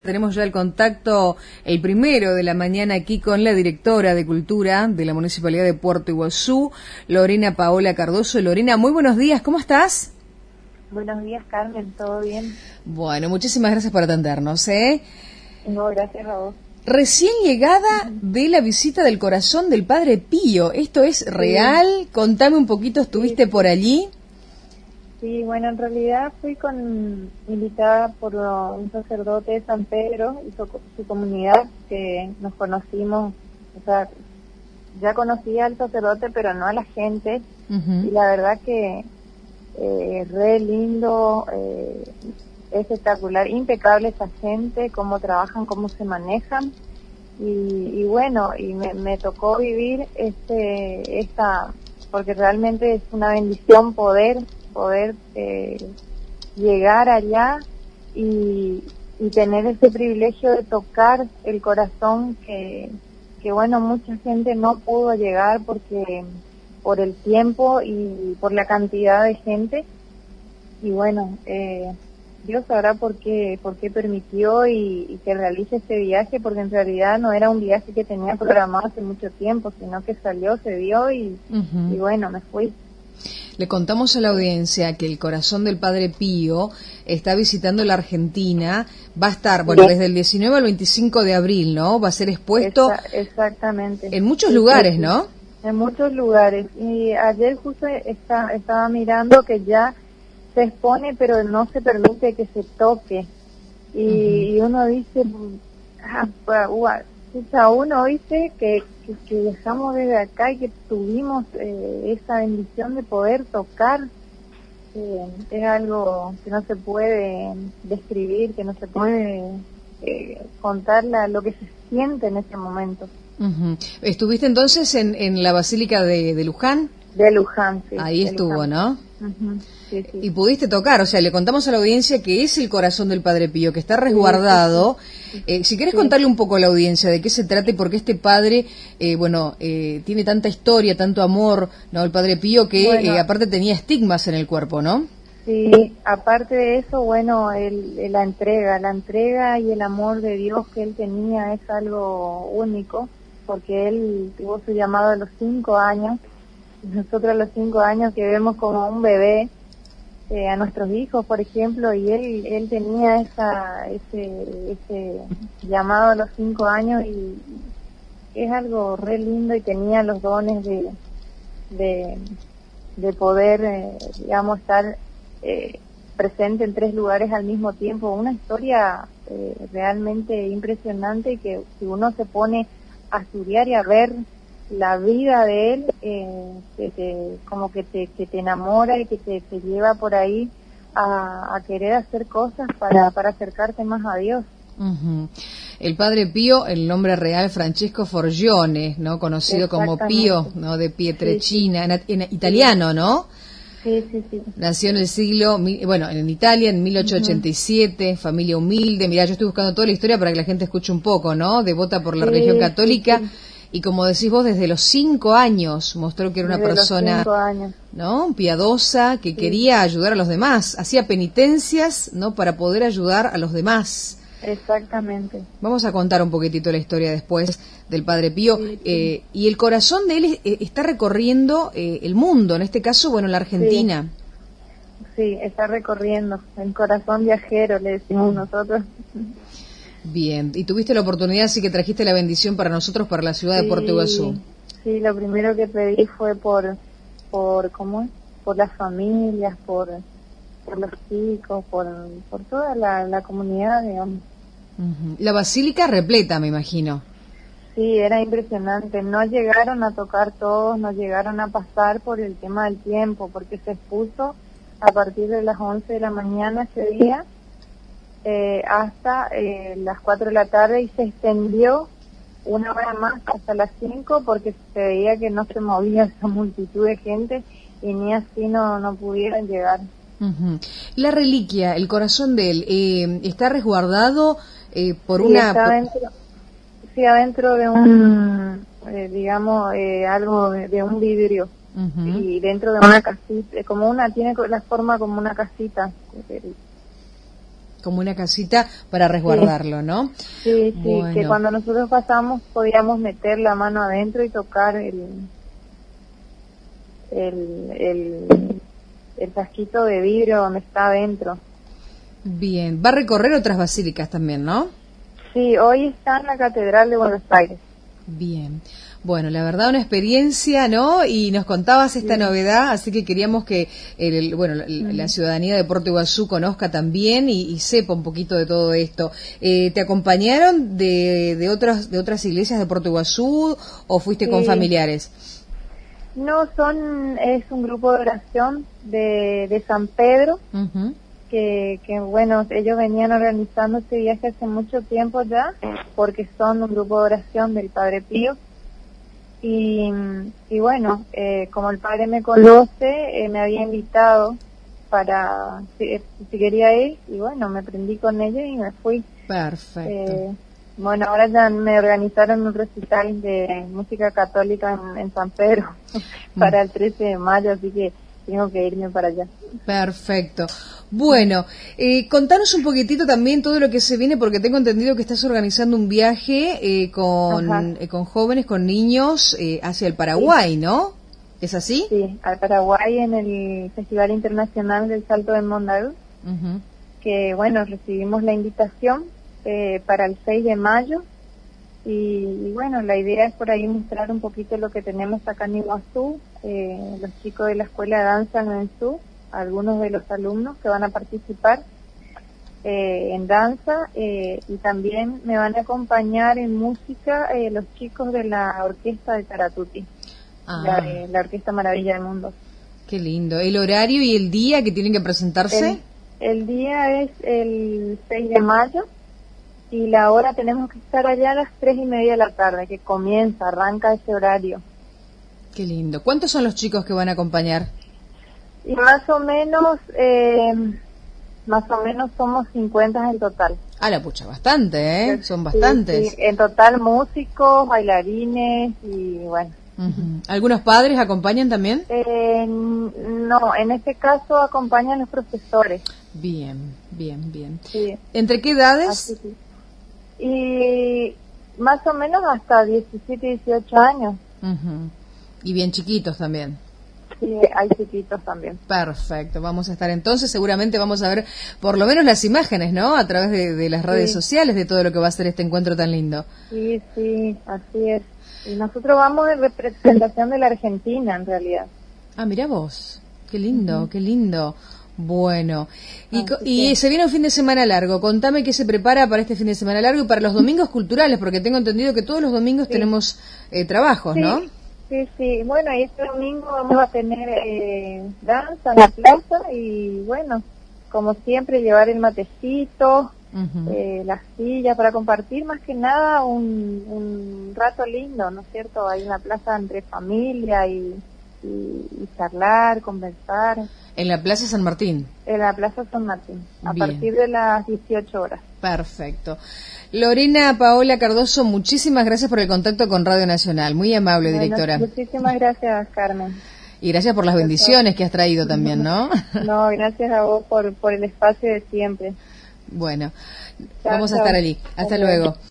Tenemos ya el contacto, el primero de la mañana, aquí con la directora de Cultura de la Municipalidad de Puerto Iguazú, Lorena Paola Cardoso. Lorena, muy buenos días, ¿cómo estás? Buenos días, Carmen, ¿todo bien? Bueno, muchísimas gracias por atendernos, No, gracias a vos. Recién llegada de la visita del corazón del Padre Pío, ¿esto es real? Contame un poquito, ¿estuviste por allí? Sí, bueno, en realidad fui invitada por un sacerdote de San Pedro y su comunidad, que nos conocimos, o sea, ya conocía al sacerdote, pero no a la gente, y la verdad que re lindo, espectacular, impecable esa gente, cómo trabajan, cómo se manejan, y bueno, y me tocó vivir esta, porque realmente es una bendición poder llegar allá y tener ese privilegio de tocar el corazón que bueno, mucha gente no pudo llegar porque por el tiempo y por la cantidad de gente, y bueno, Dios sabrá por qué permitió y que realice este viaje, porque en realidad no era un viaje que tenía programado hace mucho tiempo, sino que salió, se dio y bueno, me fui. Le contamos a la audiencia que el corazón del Padre Pío está visitando la Argentina, va a estar, bueno, desde el 19 al 25 de abril, ¿no? Va a ser expuesto exactamente en muchos lugares, ¿no? En muchos lugares, y ayer justo estaba mirando que ya se expone, pero no se permite que se toque, y uno dice, uno dice que dejamos desde acá y que tuvimos esa bendición de poder tocar, es algo que no se puede describir, que no se puede contar lo que se siente en ese momento. ¿Estuviste entonces en la Basílica de Luján? De Luján, sí. Ahí estuvo, ¿no? Sí, sí. Y pudiste tocar, o sea, le contamos a la audiencia que es el corazón del Padre Pío, que está resguardado. Si querés contarle un poco a la audiencia de qué se trata y por qué este padre, tiene tanta historia, tanto amor, ¿no? El Padre Pío, que aparte tenía estigmas en el cuerpo, ¿no? Sí, aparte de eso, bueno, la entrega y el amor de Dios que él tenía es algo único, porque él tuvo su llamado a los 5 años, nosotros a los 5 años que vemos como un bebé a nuestros hijos, por ejemplo, y él tenía ese llamado a los 5 años, y es algo re lindo, y tenía los dones de poder, digamos, estar presente en 3 lugares al mismo tiempo. Una historia realmente impresionante, que si uno se pone a estudiar y a ver la vida de él, como que te enamora y que te lleva por ahí a querer hacer cosas para acercarte más a Dios. El Padre Pío, el nombre real Francesco Forgione, ¿no? Conocido como Pío, ¿no? De Pietrelcina, en italiano, ¿no? Sí. Nació en el en Italia en 1887, familia humilde. Mirá, yo estoy buscando toda la historia para que la gente escuche un poco, ¿no? Devota por la religión católica. Y como decís vos, desde los 5 años mostró que era una persona, ¿no? Piadosa, que quería ayudar a los demás, hacía penitencias, ¿no? Para poder ayudar a los demás. Exactamente. Vamos a contar un poquitito la historia después del Padre Pío. Y el corazón de él está recorriendo el mundo, en este caso, bueno, la Argentina. Sí, está recorriendo el corazón viajero, le decimos nosotros. Bien, y tuviste la oportunidad, así que trajiste la bendición para nosotros, para la ciudad de Puerto Iguazú. Sí, lo primero que pedí fue por las familias, por los chicos, por toda la comunidad, digamos. La basílica repleta, me imagino. Sí, era impresionante. No llegaron a tocar todos, no llegaron a pasar por el tema del tiempo, porque se expuso a partir de las 11 de la mañana ese día, hasta las 4 de la tarde, y se extendió 1 hora más hasta las 5, porque se veía que no se movía esa multitud de gente, y ni así no pudieron llegar. La reliquia, el corazón de él, ¿está resguardado por Está adentro de un, digamos, algo de un vidrio, y dentro de una casita, tiene la forma como una casita. Como una casita para resguardarlo, ¿no? Sí, bueno. Que cuando nosotros pasamos podíamos meter la mano adentro y tocar el frasquito de vidrio donde está adentro. Bien, va a recorrer otras basílicas también, ¿no? Sí, hoy está en la Catedral de Buenos Aires. Bien. Bueno, la verdad una experiencia, ¿no? Y nos contabas esta novedad, así que queríamos que la ciudadanía de Puerto Iguazú conozca también y sepa un poquito de todo esto. ¿Te acompañaron de otras iglesias de Puerto Iguazú o fuiste con familiares? No, es un grupo de oración de San Pedro. Uh-huh. Que bueno, ellos venían organizando este viaje hace mucho tiempo ya, porque son un grupo de oración del Padre Pío. Y bueno, como el Padre me conoce, me había invitado para si quería ir, y bueno, me prendí con ella y me fui. Perfecto. Bueno, ahora ya me organizaron un recital de música católica en San Pedro para el 13 de mayo, así que tengo que irme para allá. Perfecto. Bueno, contanos un poquitito también todo lo que se viene, porque tengo entendido que estás organizando un viaje con jóvenes, con niños, hacia el Paraguay, ¿no? ¿Es así? Sí, al Paraguay en el Festival Internacional del Salto de Mondadú, que bueno, recibimos la invitación para el 6 de mayo, y bueno, la idea es por ahí mostrar un poquito lo que tenemos acá en Iguazú, los chicos de la Escuela de Danza Nuenzú, algunos de los alumnos que van a participar en danza, y también me van a acompañar en música los chicos de la orquesta de Taratuti, la Orquesta Maravilla del Mundo. Qué lindo. ¿El horario y el día que tienen que presentarse? El día es el 6 de mayo y la hora tenemos que estar allá a las 3:30 de la tarde, que arranca ese horario. Qué lindo. ¿Cuántos son los chicos que van a acompañar? Y más o menos somos 50 en total. Ah, la pucha, bastante, ¿eh? Son bastantes. Sí, en total músicos, bailarines y bueno. Uh-huh. ¿Algunos padres acompañan también? No, en este caso acompañan los profesores. Bien. Sí. ¿Entre qué edades? Y más o menos hasta 17, 18 años. Uh-huh. Y bien chiquitos también. Sí, hay chiquitos también. Perfecto, vamos a estar entonces, seguramente vamos a ver por lo menos las imágenes, ¿no? A través de las redes sociales de todo lo que va a ser este encuentro tan lindo. Sí, así es. Y nosotros vamos en representación de la Argentina, en realidad. Ah, mira vos, qué lindo, qué lindo. Bueno, y se viene un fin de semana largo. Contame qué se prepara para este fin de semana largo y para los domingos culturales, porque tengo entendido que todos los domingos tenemos trabajos, ¿no? Sí. Bueno, y este domingo vamos a tener danza en la plaza y bueno, como siempre, llevar el matecito, las sillas para compartir más que nada un rato lindo, ¿no es cierto? Hay una plaza entre familia y charlar, conversar. ¿En la Plaza San Martín? En la Plaza San Martín, a partir de las 18 horas. Perfecto. Lorena Paola Cardoso, muchísimas gracias por el contacto con Radio Nacional. Muy amable, directora. Muchísimas gracias, Carmen. Y gracias por las bendiciones que has traído también, ¿no? No, gracias a vos por el espacio de siempre. Bueno, vamos a estar allí. Hasta luego.